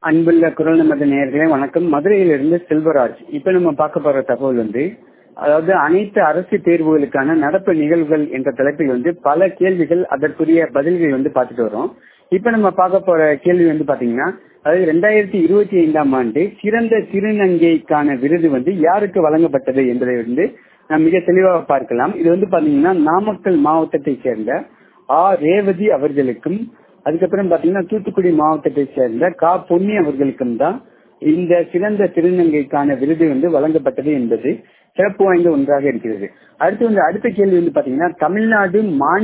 அன்புள்ள குரல் நமது நேயர்களே வணக்கம். மதுரையிலிருந்து செல்வராஜ். இப்ப நம்ம பார்க்க போற தகவல் அதாவது அனைத்து அரசு தேர்வுகளுக்கான நடப்பு நிகழ்வுகள் என்ற தலைப்பில் பல கேள்விகள் அதற்குரிய பதில்கள் பார்த்துட்டு வரோம். இப்ப நம்ம பார்க்க போற கேள்வி பாத்தீங்கன்னா, அதாவது 2025ஆம் ஆண்டு சிறந்த திருநங்கைக்கான விருது யாருக்கு வழங்கப்பட்டது என்பதை நாம் மிக தெளிவாக பார்க்கலாம். இது பாத்தீங்கன்னா நாமக்கல் மாவட்டத்தை சேர்ந்த ரேவதி அவர்களுக்கும், அதுக்கப்புறம் பாத்தீங்கன்னா தூத்துக்குடி மாவட்டத்தை சேர்ந்த பொன்னி அவர்களுக்கும் தான் இந்த சிறந்த திருநங்கைக்கான விருது வழங்கப்பட்டது என்பது சிறப்பு வாய்ந்த ஒன்றாக இருக்கிறது. அடுத்த கேள்வி பாத்தீங்கன்னா, தமிழ்நாடு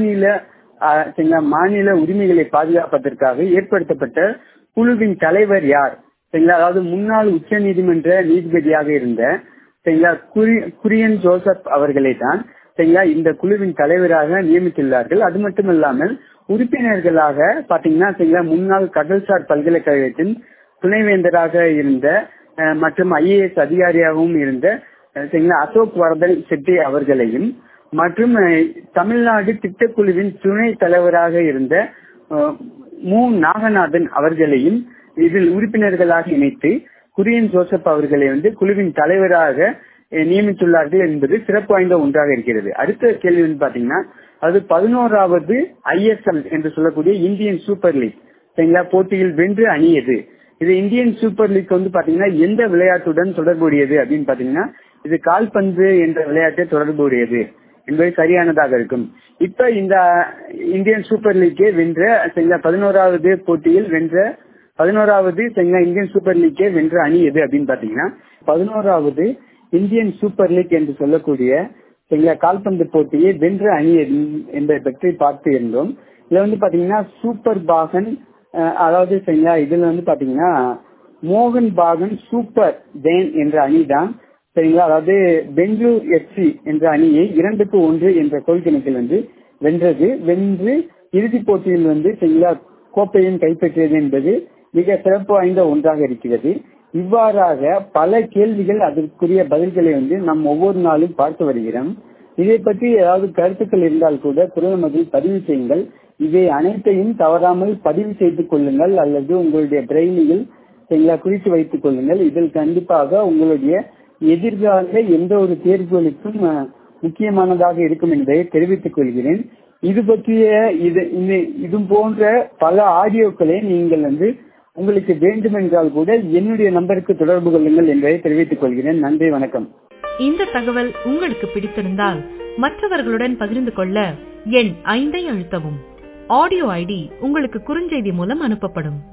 மாநில உரிமைகளை பாதுகாப்பதற்காக ஏற்படுத்தப்பட்ட குழுவின் தலைவர் யார்? அதாவது முன்னாள் உச்ச நீதிமன்ற நீதிபதியாக இருந்த குரியன் ஜோசப் அவர்களை தான் இந்த குழுவின் தலைவராக நியமித்துள்ளார்கள். அது மட்டுமல்லாமல் உறுப்பினர்களாக பாத்தீங்கன்னா முன்னாள் கடல்சார் பல்கலைக்கழகத்தின் துணைவேந்தராக இருந்த மற்றும் IAS அதிகாரியாகவும் இருந்த அசோக் வர்தன் செட்டி அவர்களையும், மற்றும் தமிழ்நாடு திட்டக்குழுவின் துணை தலைவராக இருந்த நாகநாதன் அவர்களையும் இதில் உறுப்பினர்களாக இணைத்து குரியன் ஜோசப் அவர்களை குழுவின் தலைவராக நியமித்துள்ளார்கள் என்பது சிறப்பு வாய்ந்த ஒன்றாக இருக்கிறது. அடுத்த கேள்வி பாத்தீங்கன்னா, அது 11வது ISL என்று சொல்லக்கூடிய இந்தியன் சூப்பர் லீக் போட்டியில் வென்று அணி எது? இது இந்தியன் சூப்பர் லீக் பாத்தீங்கன்னா எந்த விளையாட்டுடன் தொடர்புடையது அப்படின்னு பாத்தீங்கன்னா, இது கால்பந்து என்ற விளையாட்டை தொடர்புடையது என்பது சரியானதாக இருக்கும். இப்ப இந்த இந்தியன் சூப்பர் லீக்கை வென்ற 11வது போட்டியில் வென்ற 11வது இந்தியன் சூப்பர் லீக்கை வென்ற அணி எது அப்படின்னு பாத்தீங்கன்னா, 11வது இந்தியன் சூப்பர் லீக் என்று சொல்லக்கூடிய கால்பந்து போட்டியை வென்ற அணி என்பதை பற்றி பார்த்து இருந்தோம். இதுல பாத்தீங்கன்னா சூப்பர் பாகன், அதாவது இதுல பாத்தீங்கன்னா மோகன் பாகன் சூப்பர் ஜெயின் என்ற அணி தான் அதாவது பெங்களூர் FC என்ற அணியை 2-1 என்ற கோல் கணக்கில் வென்று இறுதிப் போட்டியில் கோப்பையும் கைப்பற்றியது என்பது மிக சிறப்பு வாய்ந்த ஒன்றாக இருக்கிறது. இவ்வாறாக பல கேள்விகள் அதற்குரிய பதில்களை நாம் ஒவ்வொரு நாளும் பார்த்து வருகிறோம். இதை பற்றி ஏதாவது கருத்துக்கள் இருந்தால் கூட குரல் பதிவு செய்யுங்கள். இவை அனைத்தையும் தவறாமல் பதிவு செய்து கொள்ளுங்கள், அல்லது உங்களுடைய பிரெயினில் குறித்து வைத்துக் கொள்ளுங்கள். இதில் கண்டிப்பாக உங்களுடைய எதிர்கால எந்த ஒரு தேர்வுகளுக்கும் முக்கியமானதாக இருக்கும் என்பதை தெரிவித்துக் கொள்கிறேன். இது பற்றிய இது போன்ற பல ஆடியோக்களை நீங்கள் உங்களுக்கு வேண்டுமென்றால் கூட என்னுடைய நம்பருக்கு தொடர்பு கொள்ளுங்கள் என்பதை தெரிவித்துக் கொள்கிறேன். நன்றி, வணக்கம். இந்த தகவல் உங்களுக்கு பிடித்திருந்தால் மற்றவர்களுடன் பகிர்ந்து கொள்ள எண் 5 அழுத்தவும். ஆடியோ ID உங்களுக்கு குறுஞ்செய்தி மூலம் அனுப்பப்படும்.